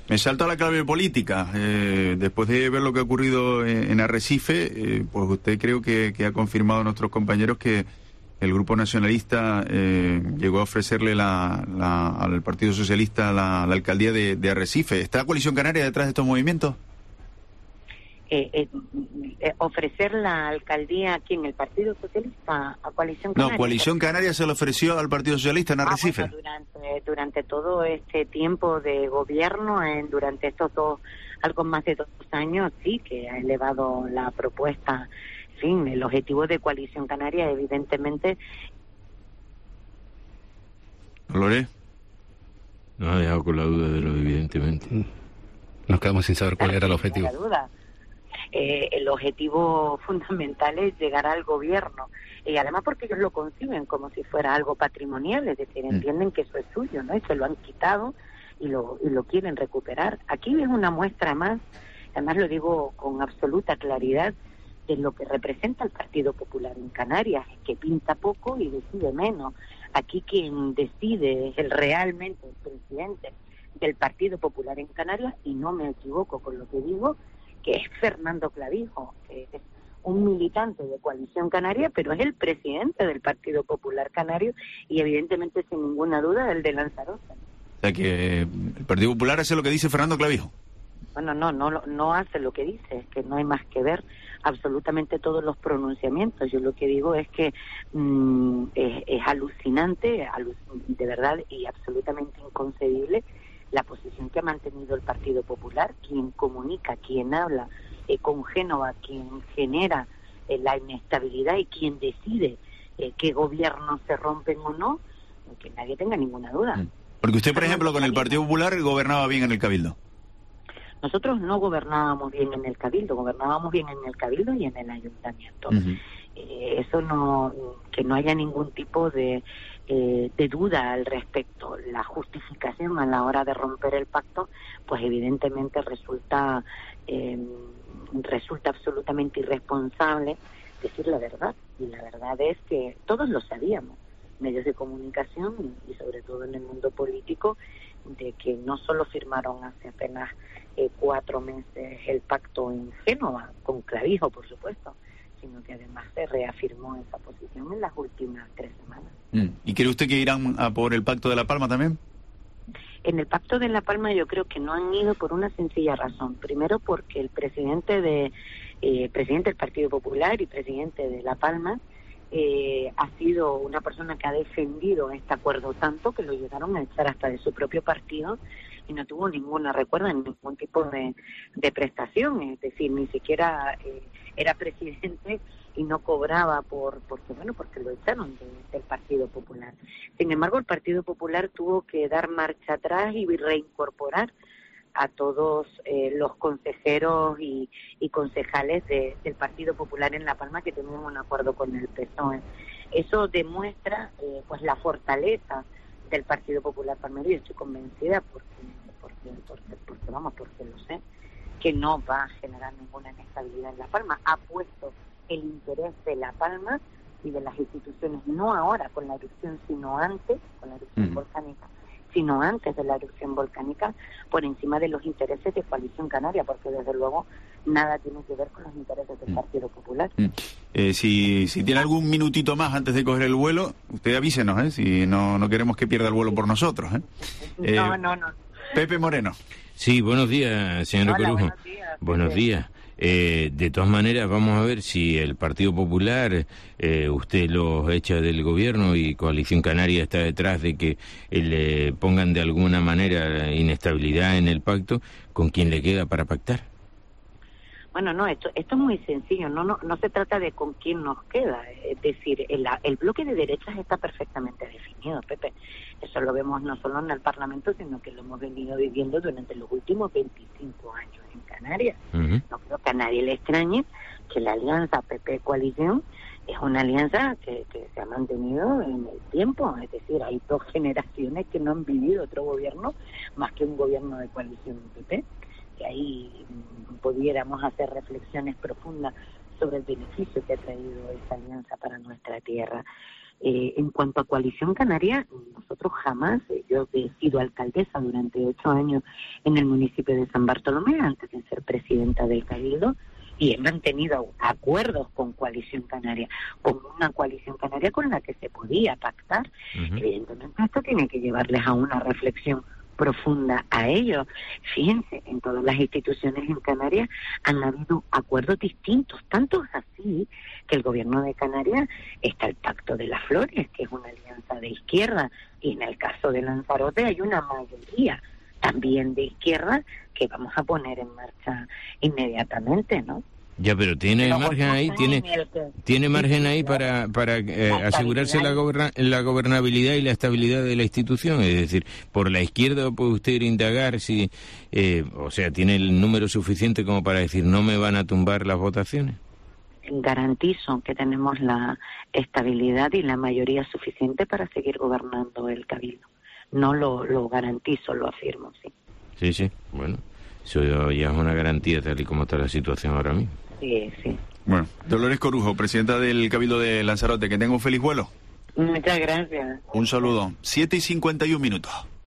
Me salto a la clave política. Después de ver lo que ha ocurrido en Arrecife, pues usted creo que ha confirmado a nuestros compañeros que el Grupo Nacionalista llegó a ofrecerle al Partido Socialista la alcaldía de Arrecife. ¿Está Coalición Canaria detrás de estos movimientos? Ofrecer la alcaldía aquí en el Partido Socialista a Coalición Canaria. No, Coalición Canaria se le ofreció al Partido Socialista en Arrecife. Bueno, durante todo este tiempo de gobierno, durante estos algo más de 2 años, sí que ha elevado la propuesta. En fin, el objetivo de Coalición Canaria, evidentemente. ¿Lore? Nos ha dejado con la duda de lo evidentemente. Nos quedamos sin saber cuál era el objetivo. La duda. El objetivo fundamental es llegar al gobierno, y además porque ellos lo conciben como si fuera algo patrimonial, es decir, entienden que eso es suyo, ¿no? Y se lo han quitado y lo quieren recuperar. Aquí es una muestra más, además lo digo con absoluta claridad, de lo que representa el Partido Popular en Canarias, que pinta poco y decide menos. Aquí quien decide es realmente el presidente del Partido Popular en Canarias, y no me equivoco con lo que digo, que es Fernando Clavijo, que es un militante de Coalición Canaria, pero es el presidente del Partido Popular Canario y evidentemente sin ninguna duda el de Lanzarote. O sea que el Partido Popular hace lo que dice Fernando Clavijo. Bueno, no hace lo que dice, es que no hay más que ver absolutamente todos los pronunciamientos. Yo lo que digo es que es alucinante, de verdad, y absolutamente inconcebible la posición que ha mantenido el Partido Popular, quien comunica, quien habla con Génova, quien genera la inestabilidad y quien decide qué gobiernos se rompen o no, que nadie tenga ninguna duda. Porque usted, por ejemplo, con el Partido Popular gobernaba bien en el Cabildo. Nosotros no gobernábamos bien en el Cabildo, gobernábamos bien en el Cabildo y en el Ayuntamiento. Eso no, que no haya ningún tipo de duda al respecto. La justificación a la hora de romper el pacto, pues evidentemente resulta absolutamente irresponsable decir la verdad. Y la verdad es que todos lo sabíamos, medios de comunicación y sobre todo en el mundo político, de que no solo firmaron hace apenas 4 meses el pacto en Génova, con Clavijo, por supuesto, sino que además se reafirmó esa posición en las últimas 3 semanas. ¿Y cree usted que irán a por el Pacto de La Palma también? En el Pacto de La Palma yo creo que no han ido por una sencilla razón. Primero porque el presidente del Partido Popular y presidente de La Palma ha sido una persona que ha defendido este acuerdo tanto que lo llegaron a echar hasta de su propio partido y no tuvo ningún tipo de prestación, es decir, ni siquiera era presidente y no cobraba porque lo echaron del Partido Popular. Sin embargo, el Partido Popular tuvo que dar marcha atrás y reincorporar a todos los consejeros y concejales del Partido Popular en La Palma que tenían un acuerdo con el PSOE. Eso demuestra pues la fortaleza del Partido Popular palmero, y estoy convencida porque lo sé, que no va a generar ninguna inestabilidad en La Palma. Ha puesto el interés de La Palma y de las instituciones, no ahora con la erupción, sino antes, con la erupción volcánica, sino antes de la erupción volcánica, por encima de los intereses de Coalición Canaria, porque desde luego nada tiene que ver con los intereses del Partido Popular. Si tiene algún minutito más antes de coger el vuelo, usted avísenos, si no queremos que pierda el vuelo por nosotros. No. Pepe Moreno. Sí, buenos días, señor Corujo. Buenos días. De todas maneras, vamos a ver si el Partido Popular, usted los echa del gobierno y Coalición Canaria está detrás de que le pongan de alguna manera inestabilidad en el pacto, ¿con quién le queda para pactar? Bueno, no, esto es muy sencillo, no se trata de con quién nos queda, es decir, el bloque de derechas está perfectamente definido, Pepe. Eso lo vemos no solo en el Parlamento, sino que lo hemos venido viviendo durante los últimos 25 años en Canarias. No creo que a nadie le extrañe que la alianza PP-Coalición es una alianza que se ha mantenido en el tiempo, es decir, hay 2 generaciones que no han vivido otro gobierno más que un gobierno de coalición PP, que ahí pudiéramos hacer reflexiones profundas sobre el beneficio que ha traído esa alianza para nuestra tierra. En cuanto a Coalición Canaria, nosotros jamás, yo he sido alcaldesa durante 8 años en el municipio de San Bartolomé, antes de ser presidenta del Cabildo, y he mantenido acuerdos con Coalición Canaria, con una Coalición Canaria con la que se podía pactar. Evidentemente esto tiene que llevarles a una reflexión profunda a ellos. Fíjense, en todas las instituciones en Canarias han habido acuerdos distintos, tanto es así que el gobierno de Canarias está el Pacto de las Flores, que es una alianza de izquierda, y en el caso de Lanzarote hay una mayoría también de izquierda que vamos a poner en marcha inmediatamente, ¿no? Ya, pero tiene margen ahí, tiene margen ahí para asegurarse la gobernabilidad y la estabilidad de la institución. Es decir, por la izquierda puede usted indagar si, o sea, tiene el número suficiente como para decir no me van a tumbar las votaciones. Garantizo que tenemos la estabilidad y la mayoría suficiente para seguir gobernando el Cabildo. No lo garantizo, lo afirmo, sí. Sí, bueno, eso ya es una garantía tal y como está la situación ahora mismo. Sí. Bueno, Dolores Corujo, presidenta del Cabildo de Lanzarote, que tenga un feliz vuelo. Muchas gracias. Un saludo. 7:51.